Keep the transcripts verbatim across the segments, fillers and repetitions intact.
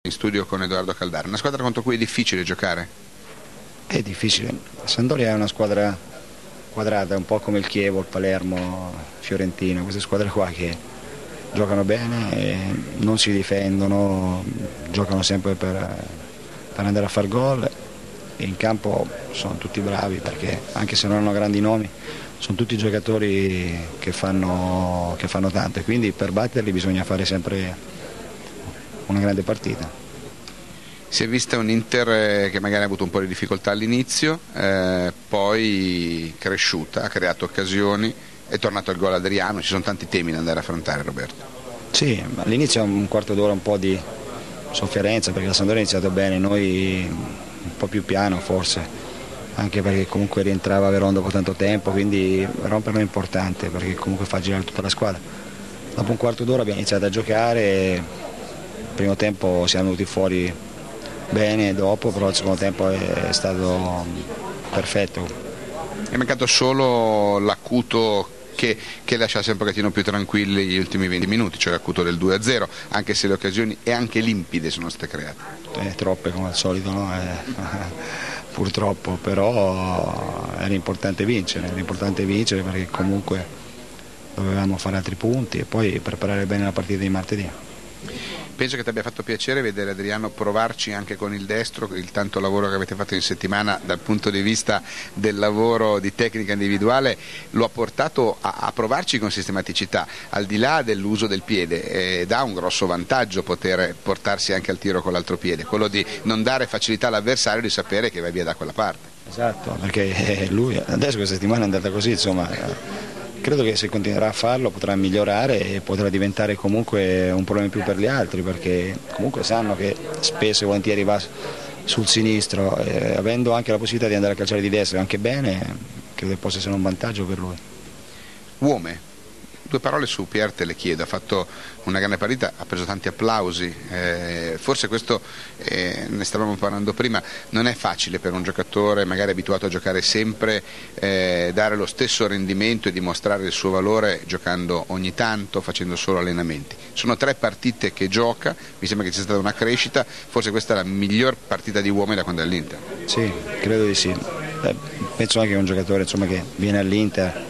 In studio con Edoardo Caldara, una squadra contro cui è difficile giocare? È difficile, Sampdoria è una squadra quadrata, un po' come il Chievo, il Palermo, Fiorentina, queste squadre qua che giocano bene, e non si difendono, giocano sempre per, per andare a far gol e in campo sono tutti bravi perché anche se non hanno grandi nomi sono tutti giocatori che fanno, che fanno tanto e quindi per batterli bisogna fare sempre una grande partita. Si è vista un Inter che magari ha avuto un po' di difficoltà all'inizio, eh, poi cresciuta, ha creato occasioni, è tornato il gol Adriano, ci sono tanti temi da andare a affrontare, Roberto. Sì, all'inizio un quarto d'ora un po' di sofferenza perché la Sampdoria ha iniziato bene, noi un po' più piano forse, anche perché comunque rientrava Veron dopo tanto tempo, quindi romperlo è importante perché comunque fa girare tutta la squadra. Dopo un quarto d'ora abbiamo iniziato a giocare, e il primo tempo siamo venuti fuori bene dopo, però il secondo tempo è stato perfetto. È mancato solo l'acuto che, che lasciasse un pochettino più tranquilli gli ultimi venti minuti, cioè l'acuto del due a zero, anche se le occasioni e anche limpide sono state create. Eh, troppe come al solito, no? Eh, purtroppo, però era importante vincere, era importante vincere perché comunque dovevamo fare altri punti e poi preparare bene la partita di martedì. Penso che ti abbia fatto piacere vedere Adriano provarci anche con il destro, il tanto lavoro che avete fatto in settimana dal punto di vista del lavoro di tecnica individuale lo ha portato a, a provarci con sistematicità, al di là dell'uso del piede, ed ha un grosso vantaggio poter portarsi anche al tiro con l'altro piede, quello di non dare facilità all'avversario di sapere che vai via da quella parte. Esatto, perché lui adesso questa settimana è andata così, insomma. Credo che se continuerà a farlo potrà migliorare e potrà diventare comunque un problema in più per gli altri, perché comunque sanno che spesso e volentieri va sul sinistro, eh, avendo anche la possibilità di andare a calciare di destra anche bene, credo che possa essere un vantaggio per lui. Uome, due parole su Pierre, te le chiedo, ha fatto una grande partita, ha preso tanti applausi, eh, forse questo, eh, ne stavamo parlando prima, non è facile per un giocatore magari abituato a giocare sempre, eh, dare lo stesso rendimento e dimostrare il suo valore giocando ogni tanto, facendo solo allenamenti. Sono tre partite che gioca, mi sembra che sia stata una crescita, forse questa è la miglior partita di Uome da quando è all'Inter. Sì, credo di sì, eh, penso anche che un giocatore insomma, che viene all'Inter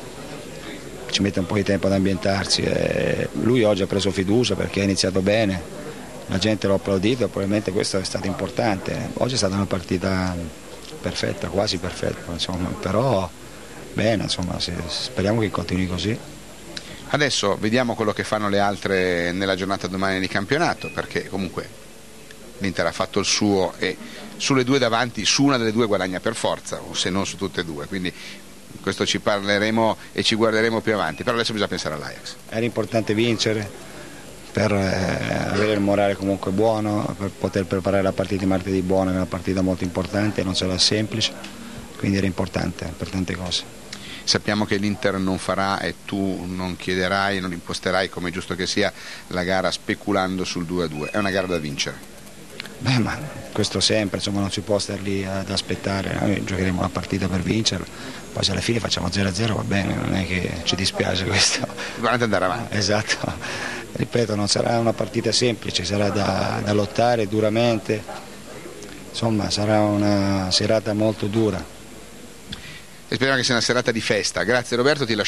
ci mette un po' di tempo ad ambientarsi, e lui oggi ha preso fiducia perché ha iniziato bene, la gente l'ha applaudito, probabilmente questo è stato importante. Oggi è stata una partita perfetta, quasi perfetta, insomma, però bene, insomma, speriamo che continui così. Adesso vediamo quello che fanno le altre nella giornata domani di campionato, perché comunque l'Inter ha fatto il suo e sulle due davanti, su una delle due guadagna per forza, o se non su tutte e due, quindi questo ci parleremo e ci guarderemo più avanti, però adesso bisogna pensare all'Ajax. Era importante vincere per eh, avere il morale comunque buono, per poter preparare la partita di martedì buona, è una partita molto importante, non sarà semplice, quindi era importante per tante cose. Sappiamo che l'Inter non farà e tu non chiederai, non imposterai, come è giusto che sia, la gara speculando sul due a due, è una gara da vincere. Beh, ma questo sempre, insomma, non si può star lì ad aspettare, noi giocheremo una partita per vincerla, poi se alla fine facciamo zero a zero va bene, non è che ci dispiace questo. Guardate andare avanti. Esatto, ripeto, non sarà una partita semplice, sarà da, da lottare duramente, insomma sarà una serata molto dura. E speriamo che sia una serata di festa. Grazie Roberto, ti lascio